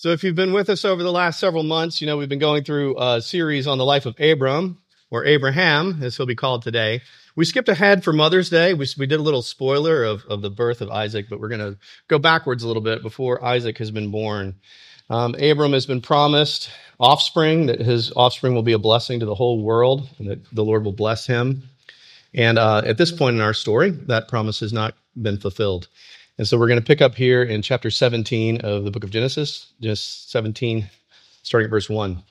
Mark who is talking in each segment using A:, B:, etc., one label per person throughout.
A: So if you've been with us over the last several months, you know we've been going through a series on the life of Abram, or Abraham, as he'll be called today. We skipped ahead for Mother's Day. We did a little spoiler of the birth of Isaac, but we're going to go backwards a little bit before Isaac has been born. Abram has been promised offspring, that his offspring will be a blessing to the whole world, and that the Lord will bless him. And at this point in our story, that promise has not been fulfilled. And so we're going to pick up here in chapter 17 of the book of Genesis 17, starting at verse 1.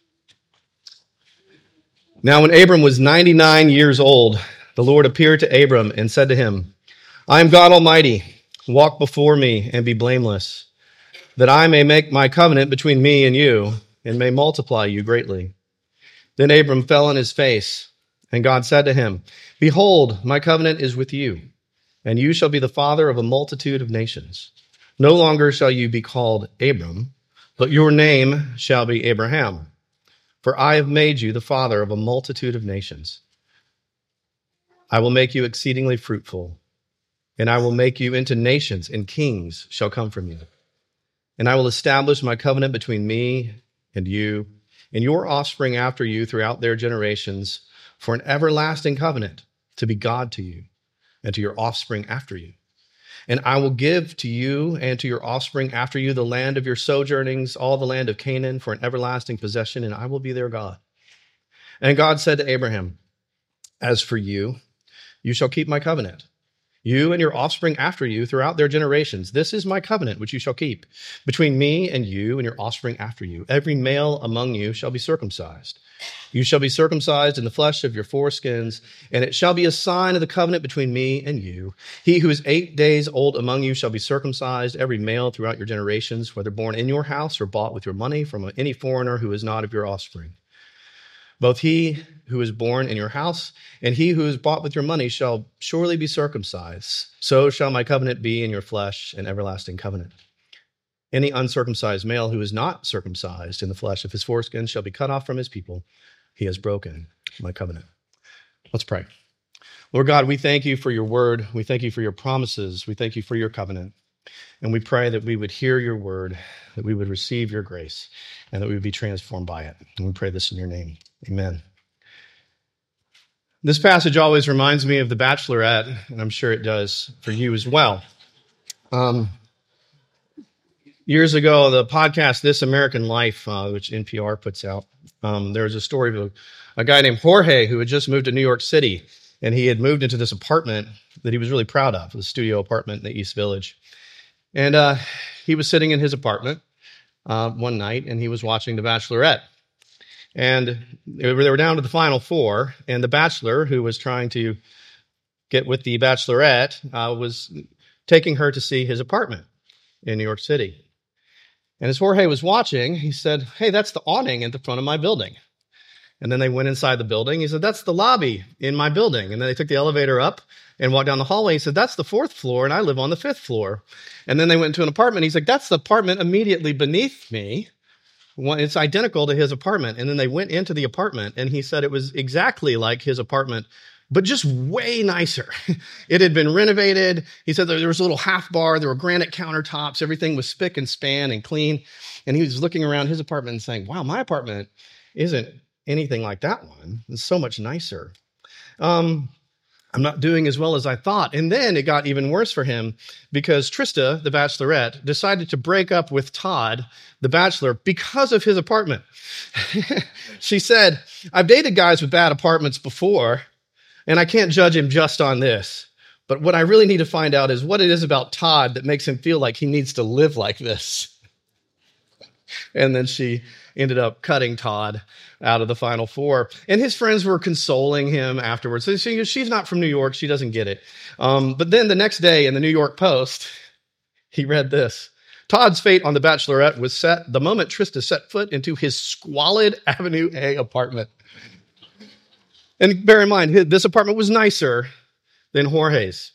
A: Now when Abram was 99 years old, the Lord appeared to Abram and said to him, I am God Almighty. Walk before me and be blameless, that I may make my covenant between me and you, and may multiply you greatly. Then Abram fell on his face, and God said to him, Behold, my covenant is with you, and you shall be the father of a multitude of nations. No longer shall you be called Abram, but your name shall be Abraham. For I have made you the father of a multitude of nations. I will make you exceedingly fruitful, and I will make you into nations, and kings shall come from you. And I will establish my covenant between me and you, and your offspring after you throughout their generations, for an everlasting covenant, to be God to you, and to your offspring after you. And I will give to you and to your offspring after you the land of your sojournings, all the land of Canaan, for an everlasting possession, and I will be their God. And God said to Abraham, As for you, you shall keep my covenant, you and your offspring after you throughout their generations. This is my covenant which you shall keep between me and you and your offspring after you. Every male among you shall be circumcised. You shall be circumcised in the flesh of your foreskins, and it shall be a sign of the covenant between me and you. He who is 8 days old among you shall be circumcised, every male throughout your generations, whether born in your house or bought with your money from any foreigner who is not of your offspring. Both he who is born in your house and he who is bought with your money shall surely be circumcised. So shall my covenant be in your flesh, an everlasting covenant. Any uncircumcised male who is not circumcised in the flesh of his foreskin shall be cut off from his people. He has broken my covenant. Let's pray. Lord God, we thank you for your word. We thank you for your promises. We thank you for your covenant. And we pray that we would hear your word, that we would receive your grace, and that we would be transformed by it. And we pray this in your name. Amen. This passage always reminds me of The Bachelorette, and I'm sure it does for you as well. Years ago, the podcast This American Life, which NPR puts out, there was a story of a guy named Jorge who had just moved to New York City, and he had moved into this apartment that he was really proud of, a studio apartment in the East Village. And he was sitting in his apartment one night, and he was watching The Bachelorette. And they were down to the final four, and the bachelor, who was trying to get with the bachelorette, was taking her to see his apartment in New York City. And as Jorge was watching, he said, Hey, that's the awning at the front of my building. And then they went inside the building. He said, That's the lobby in my building. And then they took the elevator up and walked down the hallway. He said, That's the 4th floor, and I live on the 5th floor. And then they went to an apartment. He's like, That's the apartment immediately beneath me. It's identical to his apartment. And then they went into the apartment, and he said it was exactly like his apartment, but just way nicer. It had been renovated. He said there was a little half bar. There were granite countertops. Everything was spick and span and clean. And he was looking around his apartment and saying, wow, my apartment isn't anything like that one. It's so much nicer. I'm not doing as well as I thought. And then it got even worse for him because Trista, the bachelorette, decided to break up with Todd, the bachelor, because of his apartment. She said, I've dated guys with bad apartments before, and I can't judge him just on this. But what I really need to find out is what it is about Todd that makes him feel like he needs to live like this. And then she ended up cutting Todd out of the final four. And his friends were consoling him afterwards. So she's not from New York. She doesn't get it. But then the next day in the New York Post, he read this. Todd's fate on The Bachelorette was set the moment Trista set foot into his squalid Avenue A apartment. And bear in mind, this apartment was nicer than Jorge's.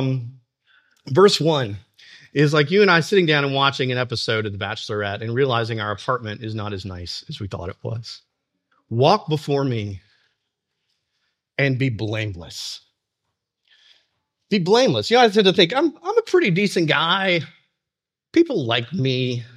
A: Verse 1 is like you and I sitting down and watching an episode of The Bachelorette and realizing our apartment is not as nice as we thought it was. Walk before me and be blameless. Be blameless. You know, I tend to think, I'm a pretty decent guy. People like me.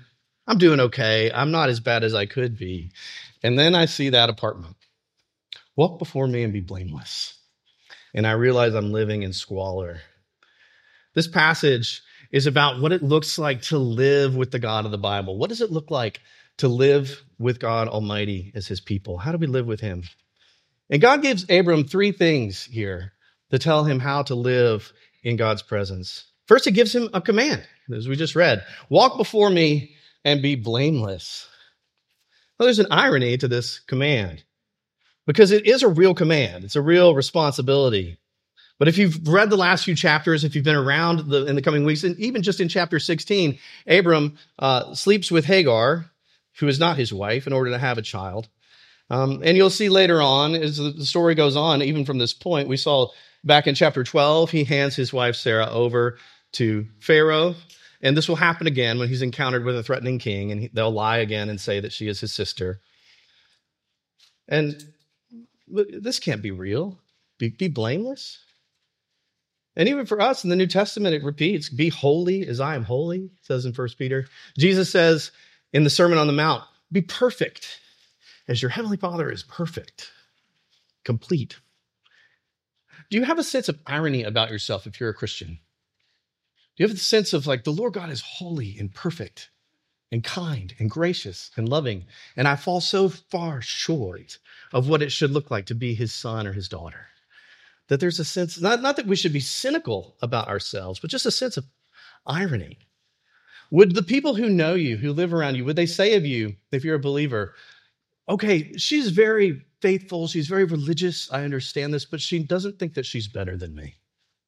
A: I'm doing okay. I'm not as bad as I could be. And then I see that apartment. Walk before me and be blameless. And I realize I'm living in squalor. This passage is about what it looks like to live with the God of the Bible. What does it look like to live with God Almighty as his people? How do we live with him? And God gives Abram three things here to tell him how to live in God's presence. First, he gives him a command, as we just read. Walk before me and be blameless. Well, there's an irony to this command because it is a real command. It's a real responsibility. But if you've read the last few chapters, if you've been around in the coming weeks, and even just in chapter 16, Abram sleeps with Hagar, who is not his wife, in order to have a child. And you'll see later on, as the story goes on, even from this point, we saw back in chapter 12, he hands his wife Sarah over to Pharaoh. And this will happen again when he's encountered with a threatening king, and they'll lie again and say that she is his sister. And this can't be real. Be blameless. And even for us in the New Testament, it repeats, be holy as I am holy, it says in 1 Peter. Jesus says in the Sermon on the Mount, be perfect as your heavenly Father is perfect, complete. Do you have a sense of irony about yourself if you're a Christian? Do you have the sense of like the Lord God is holy and perfect and kind and gracious and loving, and I fall so far short of what it should look like to be his son or his daughter? That there's a sense, not that we should be cynical about ourselves, but just a sense of irony. Would the people who know you, who live around you, would they say of you, if you're a believer, okay, she's very faithful, she's very religious, I understand this, but she doesn't think that she's better than me.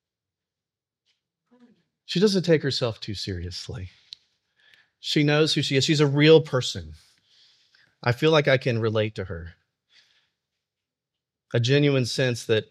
A: She doesn't take herself too seriously. She knows who she is. She's a real person. I feel like I can relate to her. A genuine sense that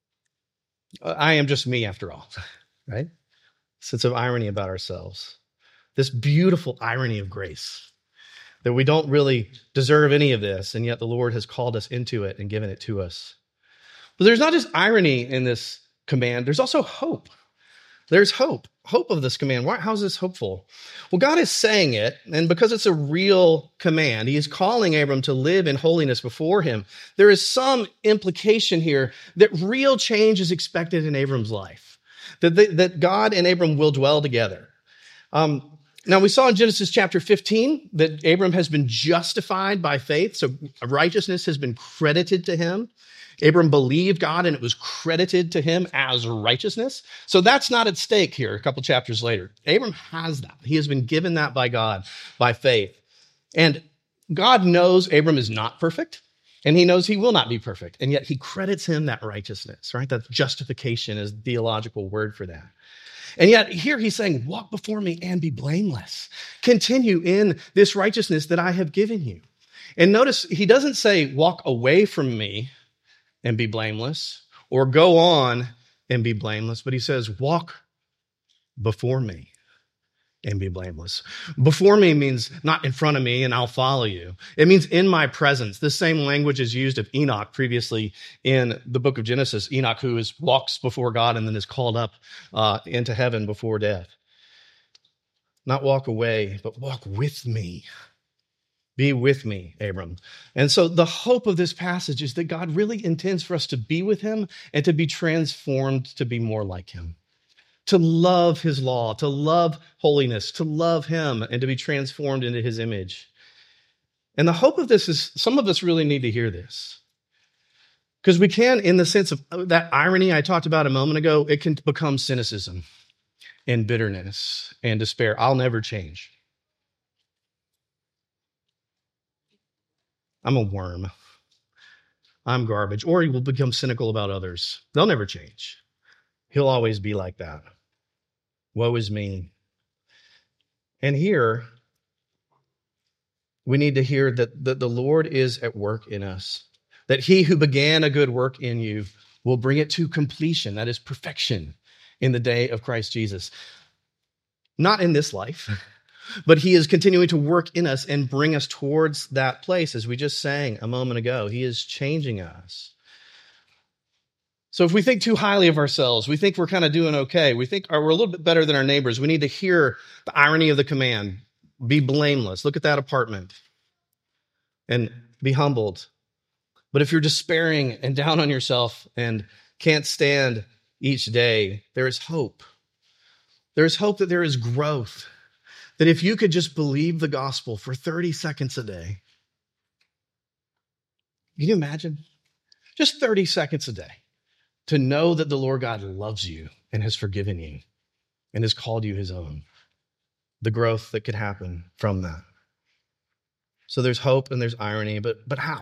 A: I am just me after all, right? Sense of irony about ourselves. This beautiful irony of grace, that we don't really deserve any of this, and yet the Lord has called us into it and given it to us. But there's not just irony in this command, there's also hope. There's hope of this command. How is this hopeful? Well, God is saying it, and because it's a real command, he is calling Abram to live in holiness before him. There is some implication here that real change is expected in Abram's life, that God and Abram will dwell together. Now, we saw in Genesis chapter 15 that Abram has been justified by faith, so righteousness has been credited to him. Abram believed God and it was credited to him as righteousness. So that's not at stake here a couple chapters later. Abram has that. He has been given that by God by faith. And God knows Abram is not perfect, and he knows he will not be perfect. And yet he credits him that righteousness, right? That justification is the theological word for that. And yet here he's saying, walk before me and be blameless. Continue in this righteousness that I have given you. And notice he doesn't say, walk away from me and be blameless, or go on and be blameless, but he says, walk before me and be blameless. Before me means not in front of me and I'll follow you. It means in my presence. The same language is used of Enoch previously in the book of Genesis. Enoch, who walks before God and then is called up into heaven before death. Not walk away, but walk with me. Be with me, Abram. And so the hope of this passage is that God really intends for us to be with him and to be transformed to be more like him, to love his law, to love holiness, to love him, and to be transformed into his image. And the hope of this is some of us really need to hear this. Because we can, in the sense of that irony I talked about a moment ago, it can become cynicism and bitterness and despair. I'll never change. I'm a worm. I'm garbage. Or he will become cynical about others. They'll never change. He'll always be like that. Woe is me. And here, we need to hear that the Lord is at work in us. That he who began a good work in you will bring it to completion. That is perfection in the day of Christ Jesus. Not in this life. But he is continuing to work in us and bring us towards that place, as we just sang a moment ago. He is changing us. So if we think too highly of ourselves, we think we're kind of doing okay, we think we're a little bit better than our neighbors, we need to hear the irony of the command. Be blameless. Look at that apartment and be humbled. But if you're despairing and down on yourself and can't stand each day, there is hope. There is hope that there is growth. That if you could just believe the gospel for 30 seconds a day, can you imagine? Just 30 seconds a day to know that the Lord God loves you and has forgiven you and has called you his own. The growth that could happen from that. So there's hope and there's irony, but how?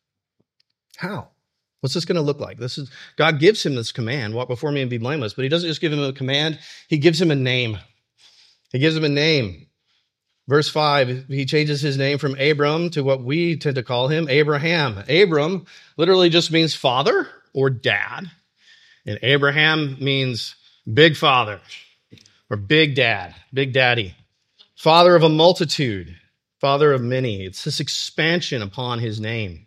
A: How? What's this going to look like? God gives him this command, walk before me and be blameless, but he doesn't just give him a command, he gives him a name. He gives him a name. Verse 5, he changes his name from Abram to what we tend to call him, Abraham. Abram literally just means father or dad. And Abraham means big father or big dad, big daddy. Father of a multitude, father of many. It's this expansion upon his name.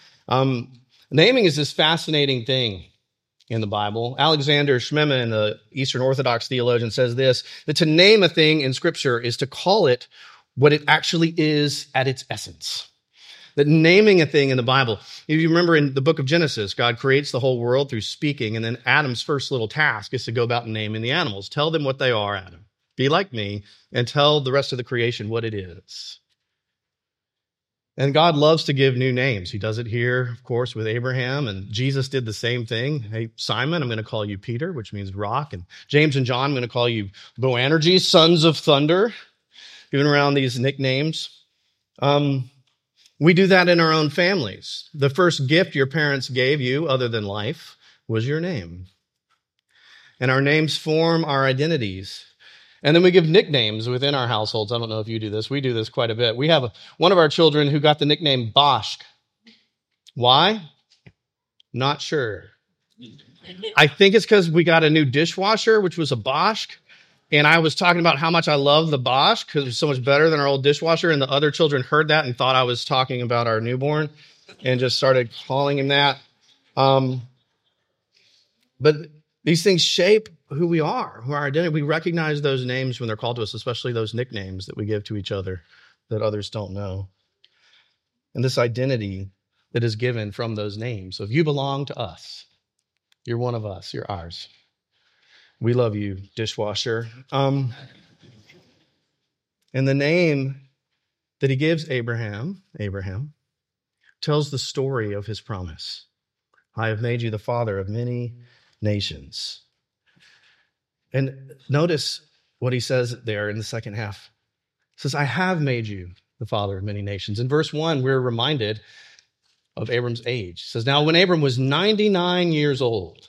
A: Naming is this fascinating thing in the Bible. Alexander Schmemann, the Eastern Orthodox theologian, says this, that to name a thing in Scripture is to call it what it actually is at its essence. That naming a thing in the Bible, if you remember in the book of Genesis, God creates the whole world through speaking, and then Adam's first little task is to go about naming the animals. Tell them what they are, Adam. Be like me, and tell the rest of the creation what it is. And God loves to give new names. He does it here, of course, with Abraham, and Jesus did the same thing. Hey, Simon, I'm going to call you Peter, which means rock, and James and John, I'm going to call you Boanerges, sons of thunder. Giving around these nicknames. We do that in our own families. The first gift your parents gave you, other than life, was your name. And our names form our identities. And then we give nicknames within our households. I don't know if you do this. We do this quite a bit. We have one of our children who got the nickname Bosch. Why? Not sure. I think it's because we got a new dishwasher, which was a Bosch. And I was talking about how much I love the Bosch because it's so much better than our old dishwasher. And the other children heard that and thought I was talking about our newborn and just started calling him that. But these things shape who we are, who our identity. We recognize those names when they're called to us, especially those nicknames that we give to each other that others don't know. And this identity that is given from those names. So if you belong to us, you're one of us, you're ours. We love you, dishwasher. And the name that he gives Abraham, tells the story of his promise. I have made you the father of many nations. And notice what he says there in the second half. He says, I have made you the father of many nations. In verse 1, we're reminded of Abram's age. It says, now when Abram was 99 years old,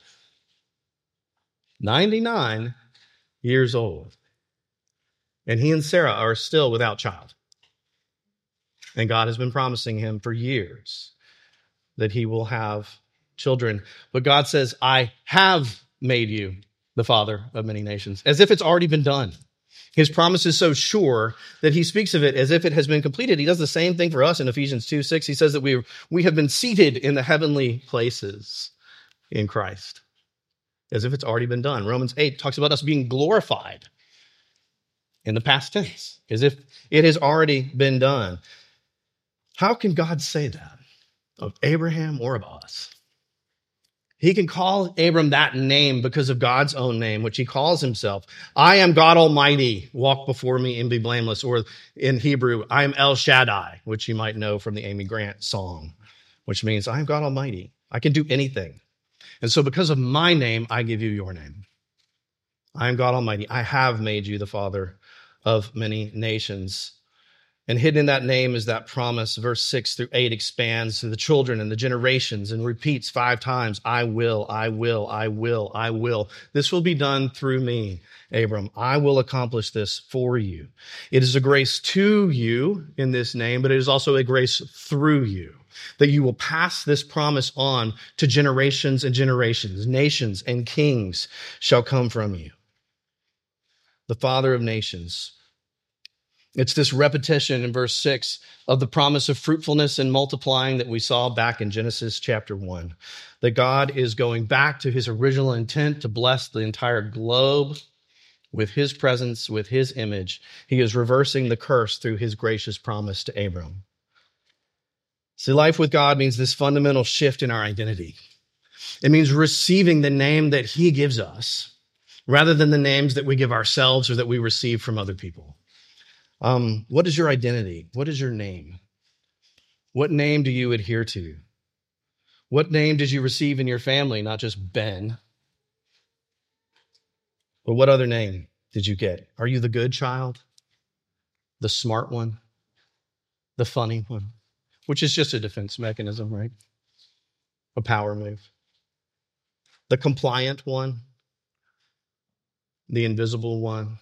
A: 99 years old. And he and Sarah are still without child. And God has been promising him for years that he will have children. But God says, I have made you the father of many nations, as if it's already been done. His promise is so sure that he speaks of it as if it has been completed. He does the same thing for us in Ephesians 2:6. He says that we have been seated in the heavenly places in Christ, as if it's already been done. Romans 8 talks about us being glorified in the past tense, as if it has already been done. How can God say that of Abraham or of us? He can call Abram that name because of God's own name, which he calls himself. I am God Almighty, walk before me and be blameless. Or in Hebrew, I am El Shaddai, which you might know from the Amy Grant song, which means I am God Almighty. I can do anything. And so because of my name, I give you your name. I am God Almighty. I have made you the father of many nations. And hidden in that name is that promise. Verse 6-8 expands to the children and the generations and repeats 5 times, I will, I will, I will, I will. This will be done through me, Abram. I will accomplish this for you. It is a grace to you in this name, but it is also a grace through you, that you will pass this promise on to generations and generations. Nations and kings shall come from you. The father of nations. It's this repetition in verse 6 of the promise of fruitfulness and multiplying that we saw back in Genesis chapter 1. That God is going back to his original intent to bless the entire globe with his presence, with his image. He is reversing the curse through his gracious promise to Abram. See, life with God means this fundamental shift in our identity. It means receiving the name that he gives us rather than the names that we give ourselves or that we receive from other people. What is your identity? What is your name? What name do you adhere to? What name did you receive in your family? Not just Ben. But what other name did you get? Are you the good child? The smart one? The funny one? Which is just a defense mechanism, right? A power move. The compliant one? The invisible one?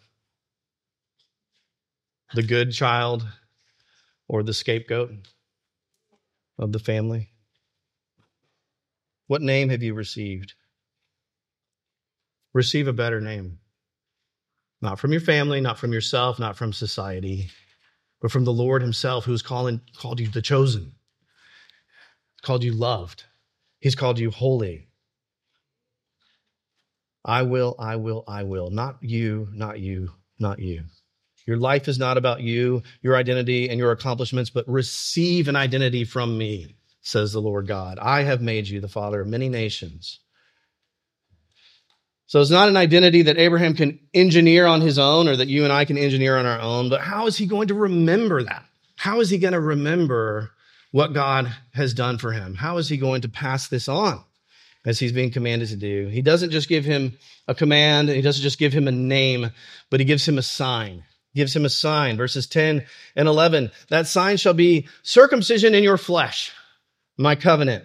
A: The good child? Or the scapegoat of the family? What name have you received? Receive a better name. Not from your family, not from yourself, not from society, but from the Lord himself, who's called you the chosen, called you loved. He's called you holy. I will. Not you, not you, not you. Your life is not about you, your identity, and your accomplishments, but receive an identity from me, says the Lord God. I have made you the father of many nations. So it's not an identity that Abraham can engineer on his own or that you and I can engineer on our own, but how is he going to remember that? How is he going to remember what God has done for him? How is he going to pass this on as he's being commanded to do? He doesn't just give him a command, and he doesn't just give him a name, but he gives him a sign. Gives him a sign. Verses 10 and 11, that sign shall be circumcision in your flesh, my covenant.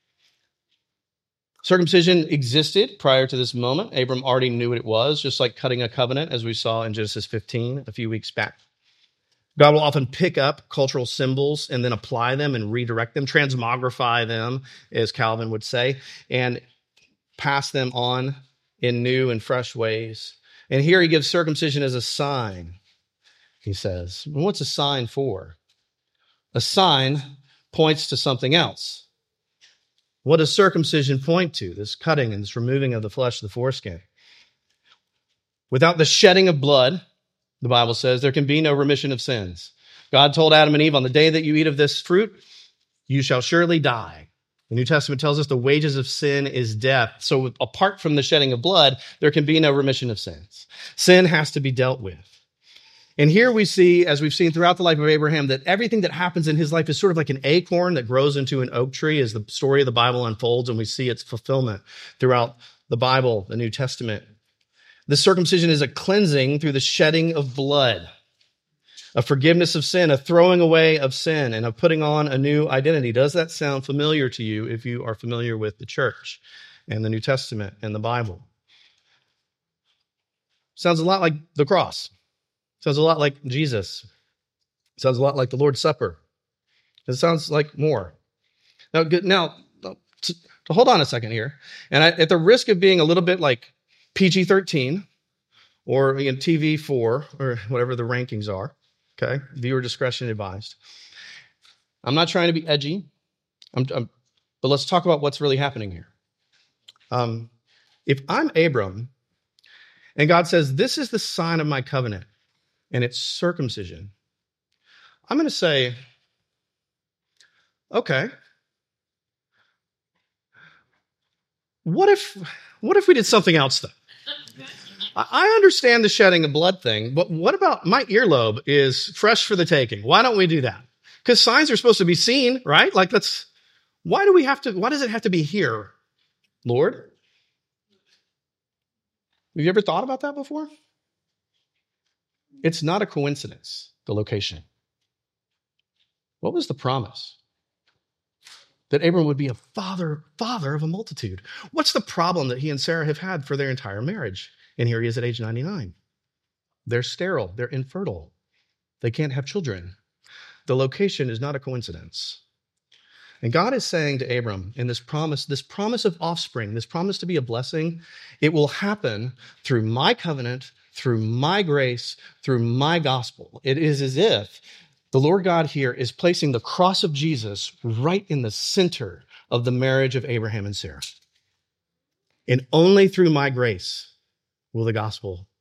A: Circumcision existed prior to this moment. Abram already knew what it was, just like cutting a covenant, as we saw in Genesis 15 a few weeks back. God will often pick up cultural symbols and then apply them and redirect them, transmogrify them, as Calvin would say, and pass them on in new and fresh ways. And here he gives circumcision as a sign, he says. And what's a sign for? A sign points to something else. What does circumcision point to? This cutting and this removing of the flesh of the foreskin. Without the shedding of blood, the Bible says, there can be no remission of sins. God told Adam and Eve, on the day that you eat of this fruit, you shall surely die. The New Testament tells us the wages of sin is death. So apart from the shedding of blood, there can be no remission of sins. Sin has to be dealt with. And here we see, as we've seen throughout the life of Abraham, that everything that happens in his life is sort of like an acorn that grows into an oak tree as the story of the Bible unfolds, and we see its fulfillment throughout the Bible, the New Testament. The circumcision is a cleansing through the shedding of blood, a forgiveness of sin, a throwing away of sin, and a putting on a new identity. Does that sound familiar to you if you are familiar with the church and the New Testament and the Bible? Sounds a lot like the cross. Sounds a lot like Jesus. Sounds a lot like the Lord's Supper. It sounds like more. Now to hold on a second here, and at the risk of being a little bit like PG-13 or TV4 or whatever the rankings are, okay? Viewer discretion advised. I'm not trying to be edgy, but let's talk about what's really happening here. If I'm Abram and God says, this is the sign of my covenant, and it's circumcision, I'm going to say, okay, what if we did something else though? I understand the shedding of blood thing, but what about my earlobe is fresh for the taking? Why don't we do that? Because signs are supposed to be seen, right? Like why does it have to be here, Lord? Have you ever thought about that before? It's not a coincidence, the location. What was the promise? That Abram would be a father of a multitude. What's the problem that he and Sarah have had for their entire marriage? And here he is at age 99. They're sterile. They're infertile. They can't have children. The location is not a coincidence. And God is saying to Abram in this promise of offspring, this promise to be a blessing, it will happen through my covenant, through my grace, through my gospel. It is as if the Lord God here is placing the cross of Jesus right in the center of the marriage of Abraham and Sarah. And only through my grace will the gospel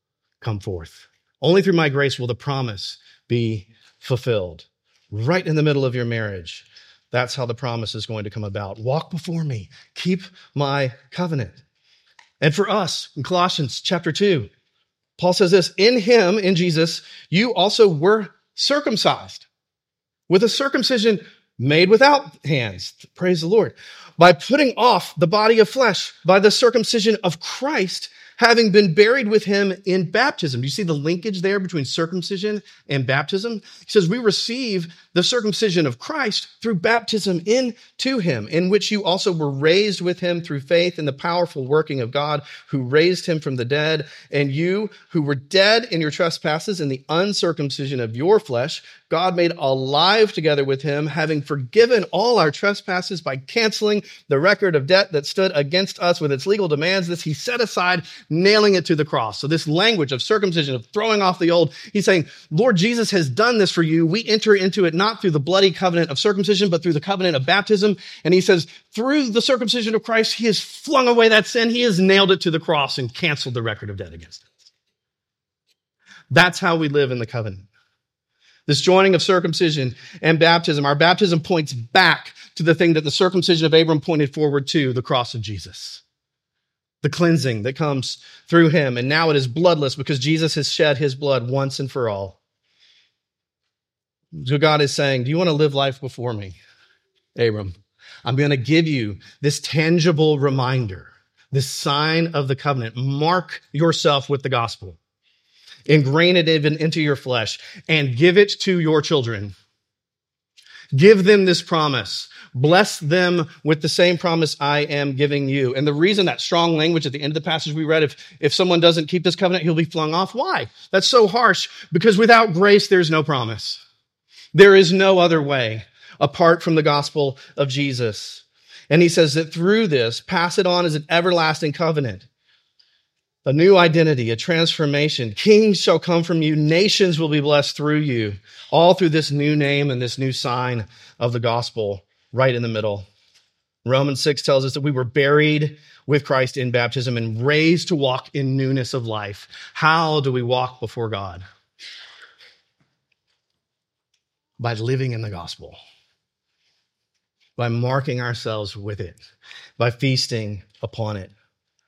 A: come forth. Only through my grace will the promise be fulfilled. Right in the middle of your marriage, that's how the promise is going to come about. Walk before me. Keep my covenant. And for us, in Colossians chapter 2, Paul says this, in him, in Jesus, you also were circumcised with a circumcision made without hands. Praise the Lord. By putting off the body of flesh by the circumcision of Christ, having been buried with him in baptism. Do you see the linkage there between circumcision and baptism? He says, we receive the circumcision of Christ through baptism into him, in which you also were raised with him through faith in the powerful working of God who raised him from the dead. And you who were dead in your trespasses and the uncircumcision of your flesh, God made alive together with him, having forgiven all our trespasses by canceling the record of debt that stood against us with its legal demands. This he set aside, nailing it to the cross. So this language of circumcision, of throwing off the old, he's saying, Lord Jesus has done this for you. We enter into it not through the bloody covenant of circumcision, but through the covenant of baptism. And he says, through the circumcision of Christ, he has flung away that sin. He has nailed it to the cross and canceled the record of debt against us. That's how we live in the covenant. This joining of circumcision and baptism, our baptism points back to the thing that the circumcision of Abram pointed forward to, the cross of Jesus. The cleansing that comes through him. And now it is bloodless because Jesus has shed his blood once and for all. So God is saying, do you want to live life before me, Abram? I'm going to give you this tangible reminder, this sign of the covenant. Mark yourself with the gospel. Ingrain it even into your flesh and give it to your children. Give them this promise. Bless them with the same promise I am giving you. And the reason that strong language at the end of the passage we read, if someone doesn't keep this covenant, he'll be flung off. Why? That's so harsh. Because without grace, there's no promise. There is no other way apart from the gospel of Jesus. And he says that through this, pass it on as an everlasting covenant. A new identity, a transformation. Kings shall come from you. Nations will be blessed through you. All through this new name and this new sign of the gospel right in the middle. Romans 6 tells us that we were buried with Christ in baptism and raised to walk in newness of life. How do we walk before God? By living in the gospel. By marking ourselves with it. By feasting upon it.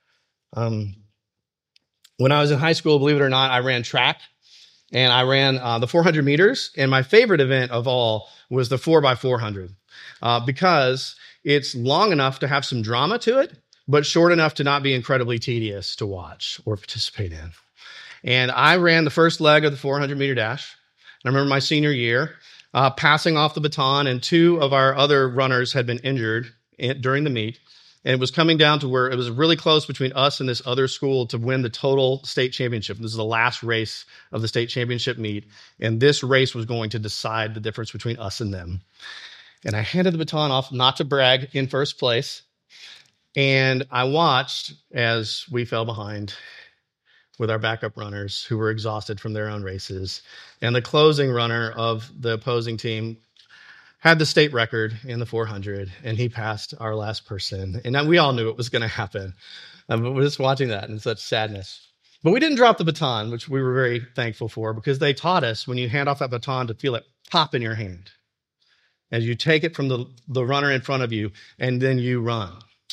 A: When I was in high school, believe it or not, I ran track, and I ran the 400 meters, and my favorite event of all was the 4x400 because it's long enough to have some drama to it, but short enough to not be incredibly tedious to watch or participate in. And I ran the first leg of the 400-meter dash. And I remember my senior year passing off the baton, and two of our other runners had been injured during the meet. And it was coming down to where it was really close between us and this other school to win the total state championship. This is the last race of the state championship meet. And this race was going to decide the difference between us and them. And I handed the baton off, not to brag, in first place. And I watched as we fell behind with our backup runners who were exhausted from their own races. And the closing runner of the opposing team had the state record in the 400, and he passed our last person. And we all knew it was going to happen. But we're just watching that in such sadness. But we didn't drop the baton, which we were very thankful for, because they taught us when you hand off that baton to feel it pop in your hand as you take it from the runner in front of you, and then you run.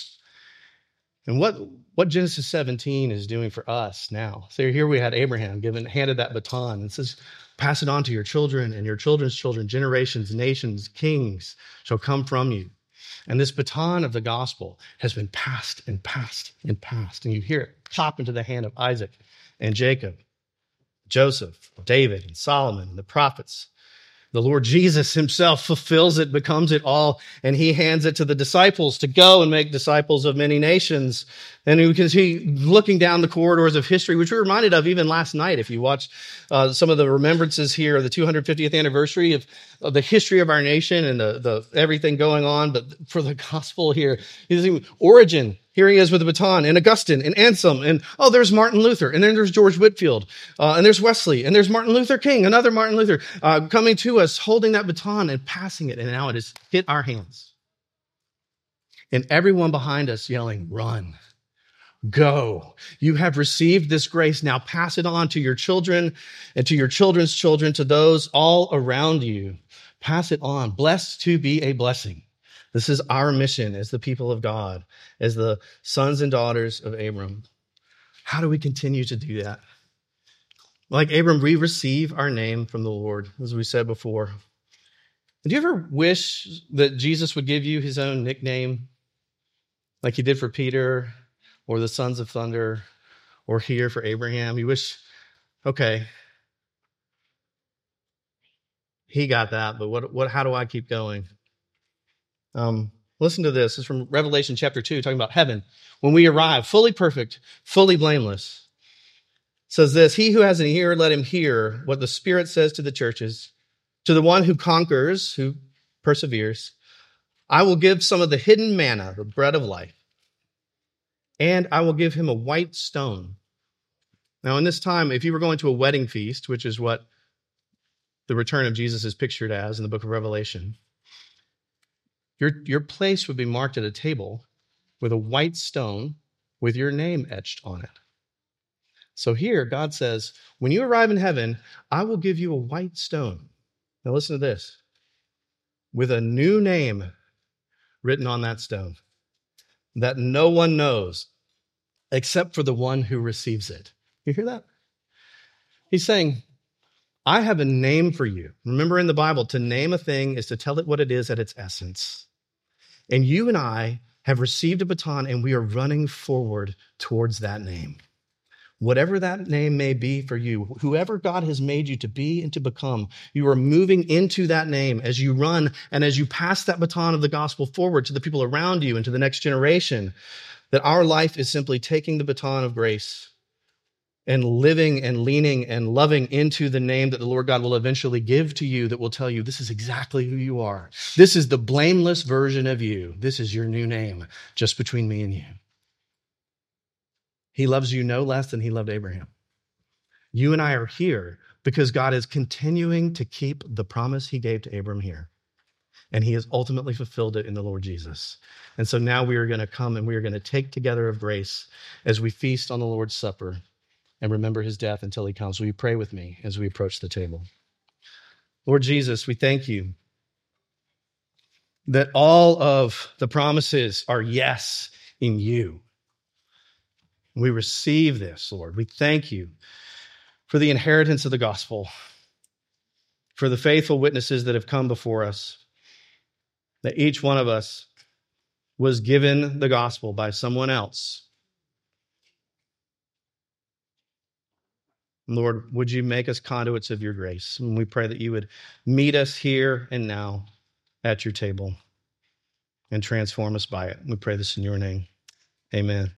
A: And what Genesis 17 is doing for us now. So here we had Abraham handed that baton and says, pass it on to your children and your children's children, generations, nations, kings shall come from you. And this baton of the gospel has been passed and passed and passed. And you hear it pop into the hand of Isaac and Jacob, Joseph, David, and Solomon, and the prophets. The Lord Jesus himself fulfills it, becomes it all, and he hands it to the disciples to go and make disciples of many nations. And we can see looking down the corridors of history, which we're reminded of even last night. If you watch some of the remembrances here, the 250th anniversary of the history of our nation and the everything going on. But for the gospel here, Origen, here he is with a baton, and Augustine, and Anselm, and there's Martin Luther, and then there's George Whitefield, and there's Wesley, and there's Martin Luther King, another Martin Luther, coming to us, holding that baton and passing it, and now it has hit our hands. And everyone behind us yelling, run, Go. You have received this grace. Now pass it on to your children and to your children's children, to those all around you. Pass it on. Blessed to be a blessing. This is our mission as the people of God, as the sons and daughters of Abram. How do we continue to do that? Like Abram, we receive our name from the Lord, as we said before. Do you ever wish that Jesus would give you his own nickname, like he did for Peter or the sons of thunder, or here for Abraham? You wish, okay, he got that, but how do I keep going? Listen to this. It's from Revelation chapter 2, talking about heaven. When we arrive, fully perfect, fully blameless, it says this: he who has an ear, let him hear what the Spirit says to the churches. To the one who conquers, who perseveres, I will give some of the hidden manna, the bread of life, and I will give him a white stone. Now, in this time, if you were going to a wedding feast, which is what the return of Jesus is pictured as in the book of Revelation, your place would be marked at a table with a white stone with your name etched on it. So here, God says, when you arrive in heaven, I will give you a white stone. Now listen to this: with a new name written on that stone that no one knows except for the one who receives it. You hear that? He's saying, I have a name for you. Remember in the Bible, to name a thing is to tell it what it is at its essence. And you and I have received a baton, and we are running forward towards that name. Whatever that name may be for you, whoever God has made you to be and to become, you are moving into that name as you run and as you pass that baton of the gospel forward to the people around you and to the next generation. That our life is simply taking the baton of grace and living and leaning and loving into the name that the Lord God will eventually give to you, that will tell you this is exactly who you are. This is the blameless version of you. This is your new name, just between me and you. He loves you no less than he loved Abraham. You and I are here because God is continuing to keep the promise he gave to Abram here. And he has ultimately fulfilled it in the Lord Jesus. And so now we are going to come and we are going to take together of grace as we feast on the Lord's Supper and remember his death until he comes. Will you pray with me as we approach the table? Lord Jesus, we thank you that all of the promises are yes in you. We receive this, Lord. We thank you for the inheritance of the gospel, for the faithful witnesses that have come before us, that each one of us was given the gospel by someone else. Lord, would you make us conduits of your grace? And we pray that you would meet us here and now at your table and transform us by it. We pray this in your name. Amen.